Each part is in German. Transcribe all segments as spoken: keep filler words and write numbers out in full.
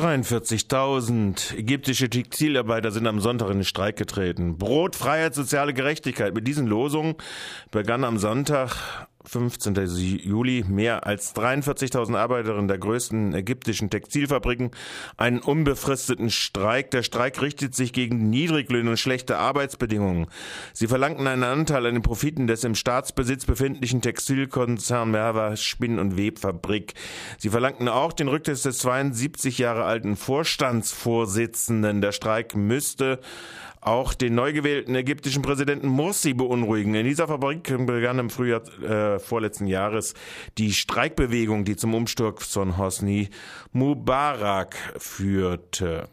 dreiundvierzigtausend ägyptische Textilarbeiter sind am Sonntag in den Streik getreten. Brot, Freiheit, soziale Gerechtigkeit. Mit diesen Losungen begann am Sonntag, fünfzehnten Juli, mehr als dreiundvierzigtausend Arbeiterinnen der größten ägyptischen Textilfabriken einen unbefristeten Streik. Der Streik richtet sich gegen Niedriglöhne und schlechte Arbeitsbedingungen. Sie verlangten einen Anteil an den Profiten des im Staatsbesitz befindlichen Textilkonzerns Merwa Spinn- und Webfabrik. Sie verlangten auch den Rücktritt des zweiundsiebzig Jahre alten Vorstandsvorsitzenden. Der Streik müsste auch den neu gewählten ägyptischen Präsidenten Morsi beunruhigen. In dieser Fabrik begann im Frühjahr äh, vorletzten Jahres die Streikbewegung, die zum Umsturz von Hosni Mubarak führte.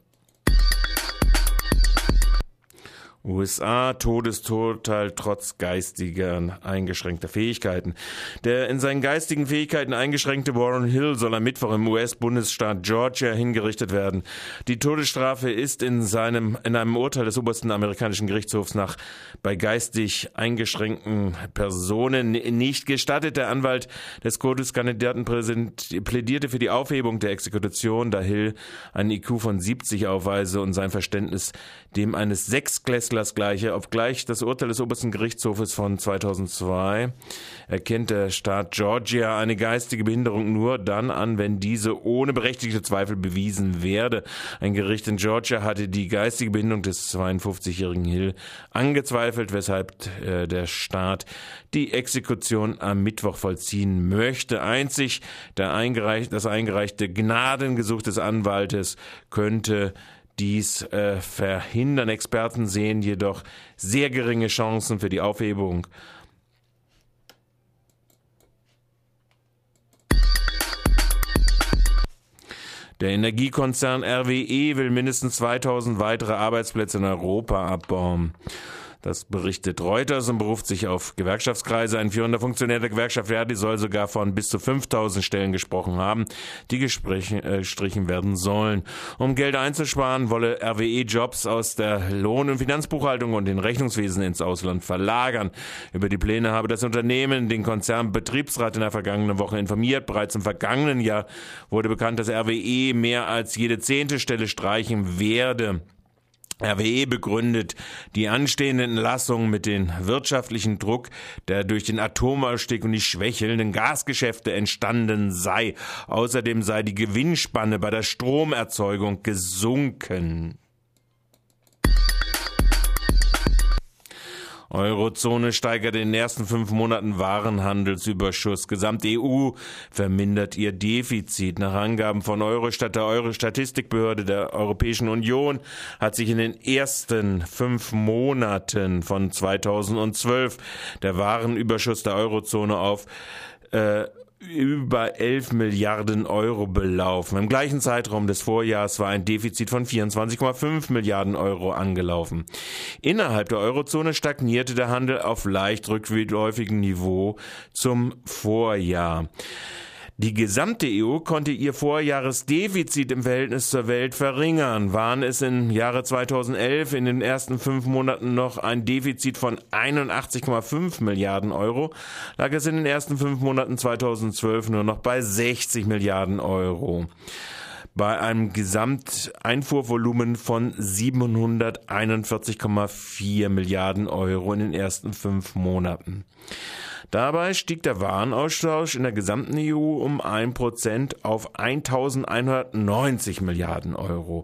U S A, Todesurteil trotz geistiger eingeschränkter Fähigkeiten. Der in seinen geistigen Fähigkeiten eingeschränkte Warren Hill soll am Mittwoch im U S-Bundesstaat Georgia hingerichtet werden. Die Todesstrafe ist in seinem in einem Urteil des obersten amerikanischen Gerichtshofs nach bei geistig eingeschränkten Personen nicht gestattet. Der Anwalt des Todeskandidaten plädierte für die Aufhebung der Exekution, da Hill einen I Q von siebzig aufweise und sein Verständnis dem eines Sechsklässlers gleiche. Obgleich das Urteil des obersten Gerichtshofes von zweitausendzwei erkennt der Staat Georgia eine geistige Behinderung nur dann an, wenn diese ohne berechtigte Zweifel bewiesen werde. Ein Gericht in Georgia hatte die geistige Behinderung des zweiundfünfzigjährigen Hill angezweifelt, weshalb äh, der Staat die Exekution am Mittwoch vollziehen möchte. Einzig der eingereich, das eingereichte Gnadengesuch des Anwaltes könnte dies äh, verhindern. Experten sehen jedoch sehr geringe Chancen für die Aufhebung. Der Energiekonzern R W E will mindestens zweitausend weitere Arbeitsplätze in Europa abbauen. Das berichtet Reuters und beruft sich auf Gewerkschaftskreise. Ein führender Funktionär der Gewerkschaft Verdi soll sogar von bis zu fünftausend Stellen gesprochen haben, die gestrichen äh, werden sollen. Um Geld einzusparen, wolle R W E Jobs aus der Lohn- und Finanzbuchhaltung und den Rechnungswesen ins Ausland verlagern. Über die Pläne habe das Unternehmen den Konzernbetriebsrat in der vergangenen Woche informiert. Bereits im vergangenen Jahr wurde bekannt, dass R W E mehr als jede zehnte Stelle streichen werde. R W E begründet die anstehende Entlassung mit dem wirtschaftlichen Druck, der durch den Atomausstieg und die schwächelnden Gasgeschäfte entstanden sei. Außerdem sei die Gewinnspanne bei der Stromerzeugung gesunken. Eurozone steigert in den ersten fünf Monaten Warenhandelsüberschuss. Gesamt-E U vermindert ihr Defizit. Nach Angaben von Eurostat, der Euro-Statistikbehörde der Europäischen Union, hat sich in den ersten fünf Monaten von zweitausendzwölf der Warenüberschuss der Eurozone auf äh, über elf Milliarden Euro belaufen. Im gleichen Zeitraum des Vorjahres war ein Defizit von vierundzwanzig Komma fünf Milliarden Euro angelaufen. Innerhalb der Eurozone stagnierte der Handel auf leicht rückläufigem Niveau zum Vorjahr. Die gesamte E U konnte ihr Vorjahresdefizit im Verhältnis zur Welt verringern. Waren es im Jahre zweitausendelf in den ersten fünf Monaten noch ein Defizit von einundachtzig Komma fünf Milliarden Euro, lag es in den ersten fünf Monaten zweitausendzwölf nur noch bei sechzig Milliarden Euro. Bei einem Gesamteinfuhrvolumen von siebenhunderteinundvierzig Komma vier Milliarden Euro in den ersten fünf Monaten. Dabei stieg der Warenaustausch in der gesamten E U um ein Prozent auf eintausendeinhundertneunzig Milliarden Euro.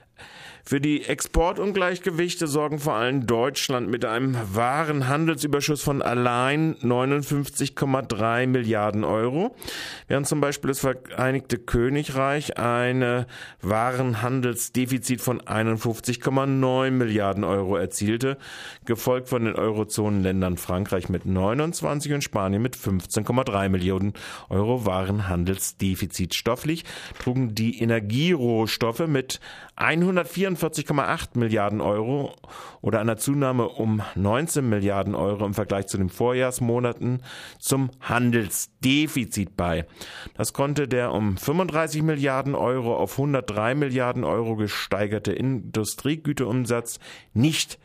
Für die Exportungleichgewichte sorgen vor allem Deutschland mit einem Warenhandelsüberschuss von allein neunundfünfzig Komma drei Milliarden Euro, während zum Beispiel das Vereinigte Königreich ein Warenhandelsdefizit von einundfünfzig Komma neun Milliarden Euro erzielte, gefolgt von den Eurozonenländern Frankreich mit neunundzwanzig und Spanien mit fünfzehn Komma drei Milliarden Euro Warenhandelsdefizit. Stofflich trugen die Energierohstoffe mit hundertvierundvierzig Komma acht Milliarden Euro oder einer Zunahme um neunzehn Milliarden Euro im Vergleich zu den Vorjahrsmonaten zum Handelsdefizit bei. Das konnte der um fünfunddreißig Milliarden Euro auf hundertdrei Milliarden Euro gesteigerte Industriegüterumsatz nicht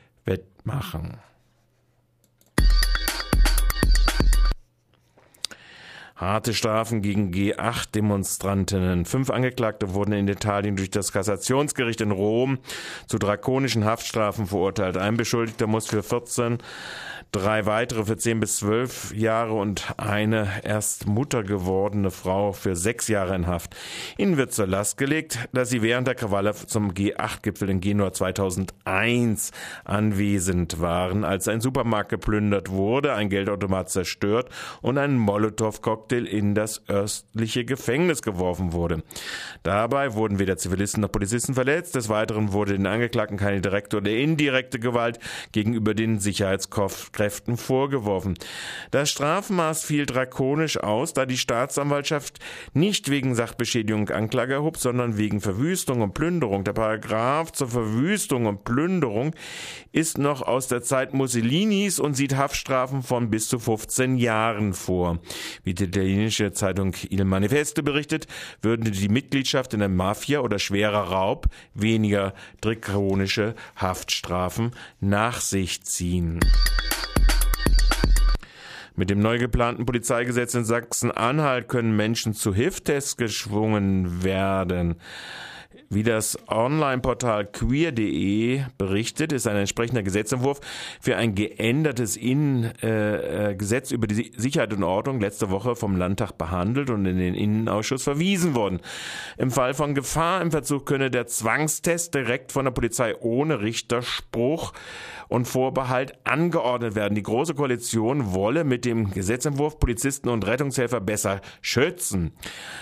wettmachen. Harte Strafen gegen G acht Demonstrantinnen. Fünf Angeklagte wurden in Italien durch das Kassationsgericht in Rom zu drakonischen Haftstrafen verurteilt. Ein Beschuldigter muss für vierzehn, drei weitere für zehn bis zwölf Jahre und eine erst Mutter gewordene Frau für sechs Jahre in Haft. Ihnen wird zur Last gelegt, dass sie während der Krawalle zum G acht Gipfel in Genua zweitausendeins anwesend waren, als ein Supermarkt geplündert wurde, ein Geldautomat zerstört und ein Molotow-Cocktail in das östliche Gefängnis geworfen wurde. Dabei wurden weder Zivilisten noch Polizisten verletzt. Des Weiteren wurde den Angeklagten keine direkte oder indirekte Gewalt gegenüber den Sicherheitskräften vorgeworfen. Das Strafmaß fiel drakonisch aus, da die Staatsanwaltschaft nicht wegen Sachbeschädigung Anklage erhob, sondern wegen Verwüstung und Plünderung. Der Paragraph zur Verwüstung und Plünderung ist noch aus der Zeit Mussolinis und sieht Haftstrafen von bis zu fünfzehn Jahren vor. Wie die italienische Zeitung Il Manifesto berichtet, würde die Mitgliedschaft in der Mafia oder schwerer Raub weniger drakonische Haftstrafen nach sich ziehen. Mit dem neu geplanten Polizeigesetz in Sachsen-Anhalt können Menschen zu H I V-Tests geschwungen werden. Wie das Online-Portal queer punkt de berichtet, ist ein entsprechender Gesetzentwurf für ein geändertes In, äh, Gesetz über die Sicherheit und Ordnung letzte Woche vom Landtag behandelt und in den Innenausschuss verwiesen worden. Im Fall von Gefahr im Verzug könne der Zwangstest direkt von der Polizei ohne Richterspruch und Vorbehalt angeordnet werden. Die Große Koalition wolle mit dem Gesetzentwurf Polizisten und Rettungshelfer besser schützen.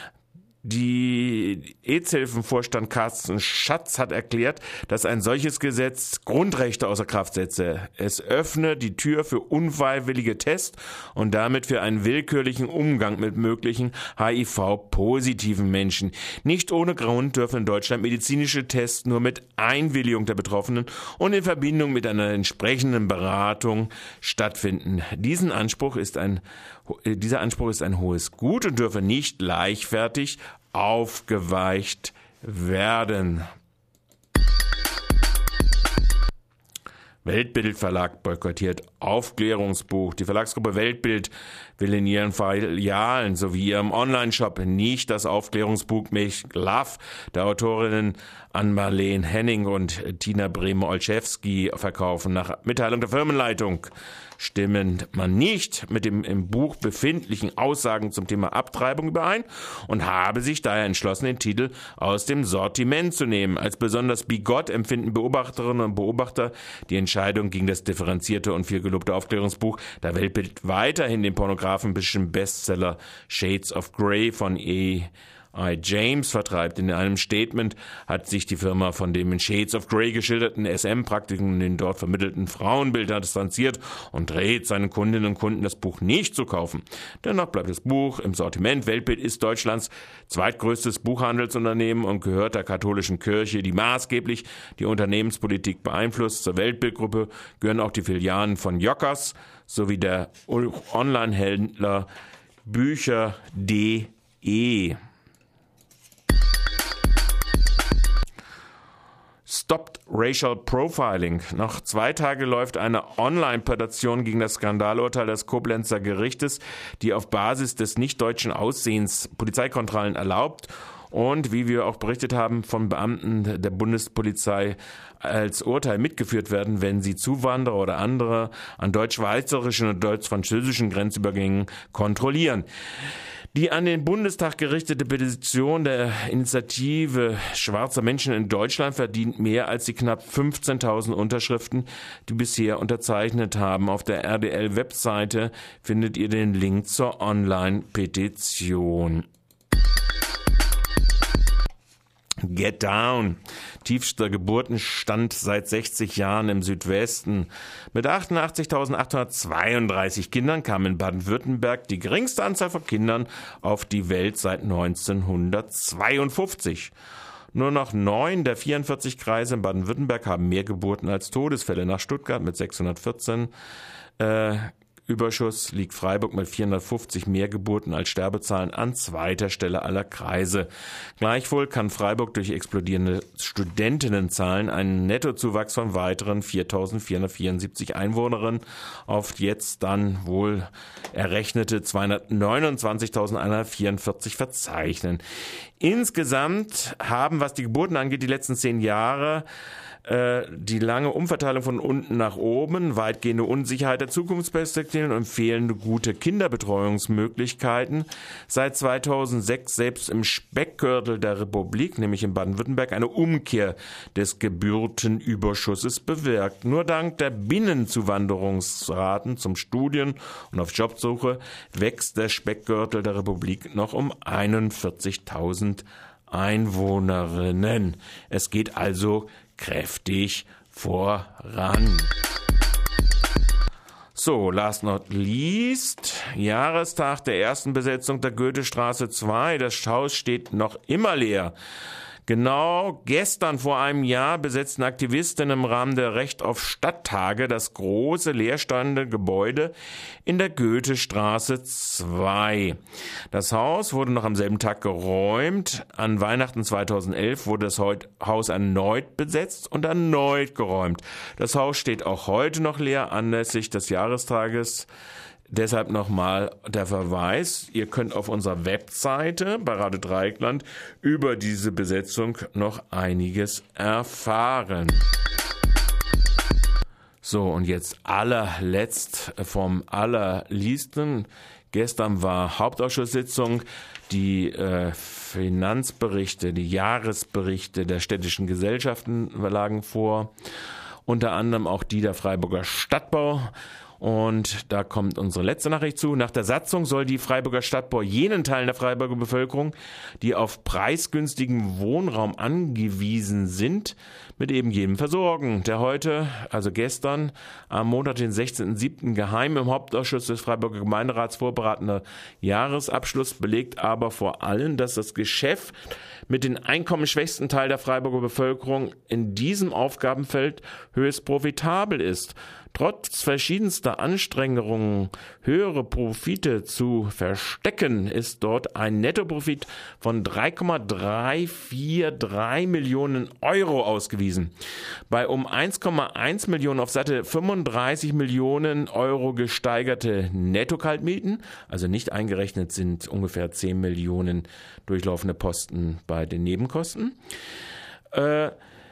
Die E Z Hilfenvorstand Carsten Schatz hat erklärt, dass ein solches Gesetz Grundrechte außer Kraft setze. Es öffne die Tür für unfreiwillige Tests und damit für einen willkürlichen Umgang mit möglichen H I V-positiven Menschen. Nicht ohne Grund dürfen in Deutschland medizinische Tests nur mit Einwilligung der Betroffenen und in Verbindung mit einer entsprechenden Beratung stattfinden. Diesen Anspruch ist ein, dieser Anspruch ist ein hohes Gut und dürfe nicht leichtfertig aufgeweicht werden. Weltbild Verlag boykottiert Aufklärungsbuch. Die Verlagsgruppe Weltbild will in ihren Filialen sowie ihrem Online-Shop nicht das Aufklärungsbuch Make Love der Autorinnen Ann-Marleen Henning und Tina Brehme-Olszewski verkaufen. Nach Mitteilung der Firmenleitung stimmt man nicht mit dem im Buch befindlichen Aussagen zum Thema Abtreibung überein und habe sich daher entschlossen, den Titel aus dem Sortiment zu nehmen. Als besonders bigott empfinden Beobachterinnen und Beobachter die Entscheidung gegen das differenzierte und viel gelobte Aufklärungsbuch der Weltbild weiterhin den pornografischen Bestseller Shades of Grey von E. I. James vertreibt. In einem Statement hat sich die Firma von dem in Shades of Grey geschilderten S M-Praktiken und den dort vermittelten Frauenbildern distanziert und rät seinen Kundinnen und Kunden, das Buch nicht zu kaufen. Dennoch bleibt das Buch im Sortiment. Weltbild ist Deutschlands zweitgrößtes Buchhandelsunternehmen und gehört der katholischen Kirche, die maßgeblich die Unternehmenspolitik beeinflusst. Zur Weltbildgruppe gehören auch die Filialen von Jockers sowie der Online-Händler Bücher punkt de. Stoppt Racial Profiling. Noch zwei Tage läuft eine Online-Petition gegen das Skandalurteil des Koblenzer Gerichtes, die auf Basis des nicht-deutschen Aussehens Polizeikontrollen erlaubt und, wie wir auch berichtet haben, von Beamten der Bundespolizei als Urteil mitgeführt werden, wenn sie Zuwanderer oder andere an deutsch-schweizerischen und deutsch-französischen Grenzübergängen kontrollieren. Die an den Bundestag gerichtete Petition der Initiative Schwarzer Menschen in Deutschland verdient mehr als die knapp fünfzehntausend Unterschriften, die bisher unterzeichnet haben. Auf der R D L-Webseite findet ihr den Link zur Online-Petition. Get Down. Tiefster Geburtenstand seit sechzig Jahren im Südwesten. Mit achtundachtzigtausendachthundertzweiunddreißig Kindern kam in Baden-Württemberg die geringste Anzahl von Kindern auf die Welt seit neunzehnhundertzweiundfünfzig. Nur noch neun der vierundvierzig Kreise in Baden-Württemberg haben mehr Geburten als Todesfälle. Nach Stuttgart mit sechshundertvierzehn äh, Überschuss liegt Freiburg mit vierhundertfünfzig mehr Geburten als Sterbezahlen an zweiter Stelle aller Kreise. Gleichwohl kann Freiburg durch explodierende Studentinnenzahlen einen Nettozuwachs von weiteren viertausendvierhundertvierundsiebzig Einwohnerinnen auf jetzt dann wohl errechnete zweihundertneunundzwanzigtausendeinhundertvierundvierzig verzeichnen. Insgesamt haben, was die Geburten angeht, die letzten zehn Jahre die lange Umverteilung von unten nach oben, weitgehende Unsicherheit der Zukunftsperspektiven und fehlende gute Kinderbetreuungsmöglichkeiten seit zweitausendsechs selbst im Speckgürtel der Republik, nämlich in Baden-Württemberg, eine Umkehr des Geburtenüberschusses bewirkt. Nur dank der Binnenzuwanderungsraten zum Studieren und auf Jobsuche wächst der Speckgürtel der Republik noch um einundvierzigtausend Einwohnerinnen. Es geht also kräftig voran. So, last not least, Jahrestag der ersten Besetzung der Goethestraße zwei. Das Haus steht noch immer leer. Genau gestern vor einem Jahr besetzten Aktivisten im Rahmen der Recht auf Stadttage das große leerstehende Gebäude in der Goethestraße zwei. Das Haus wurde noch am selben Tag geräumt. An Weihnachten zweitausendelf wurde das Haus erneut besetzt und erneut geräumt. Das Haus steht auch heute noch leer anlässlich des Jahrestages. Deshalb nochmal der Verweis, ihr könnt auf unserer Webseite bei Radio Dreieckland über diese Besetzung noch einiges erfahren. So, und jetzt allerletzt vom Allerliebsten. Gestern war Hauptausschusssitzung, die äh, Finanzberichte, die Jahresberichte der städtischen Gesellschaften lagen vor, unter anderem auch die der Freiburger Stadtbau. Und da kommt unsere letzte Nachricht zu. Nach der Satzung soll die Freiburger Stadtbau jenen Teilen der Freiburger Bevölkerung, die auf preisgünstigen Wohnraum angewiesen sind, mit eben jedem versorgen. Der heute, also gestern, am Montag, den sechzehnten siebten geheim im Hauptausschuss des Freiburger Gemeinderats vorberatende Jahresabschluss belegt aber vor allem, dass das Geschäft mit den einkommensschwächsten Teil der Freiburger Bevölkerung in diesem Aufgabenfeld höchst profitabel ist. Trotz verschiedenster Anstrengungen, höhere Profite zu verstecken, ist dort ein Nettoprofit von drei Komma dreihundertdrei Millionen Euro ausgewiesen. Bei um eins Komma eins Millionen auf Seite fünfunddreißig Millionen Euro gesteigerte Netto-Kaltmieten, also nicht eingerechnet sind ungefähr zehn Millionen durchlaufende Posten bei den Nebenkosten, äh,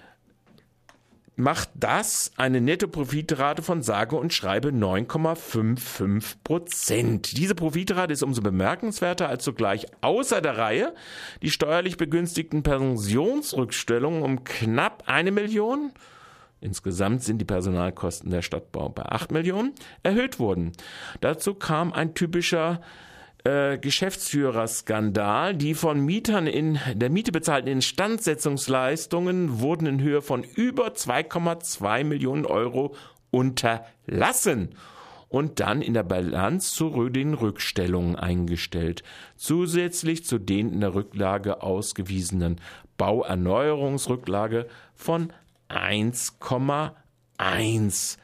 macht das eine Nettoprofitrate von sage und schreibe neun Komma fünfundfünfzig Prozent. Diese Profitrate ist umso bemerkenswerter, als zugleich außer der Reihe die steuerlich begünstigten Pensionsrückstellungen um knapp eine Million, insgesamt sind die Personalkosten der Stadtbau bei acht Millionen, erhöht wurden. Dazu kam ein typischer Äh, Geschäftsführerskandal. Die von Mietern in der Miete bezahlten Instandsetzungsleistungen wurden in Höhe von über zwei Komma zwei Millionen Euro unterlassen und dann in der Bilanz zu den Rückstellungen eingestellt. Zusätzlich zu den in der Rücklage ausgewiesenen Bauerneuerungsrücklage von eins Komma eins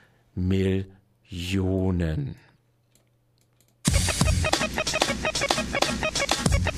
Millionen.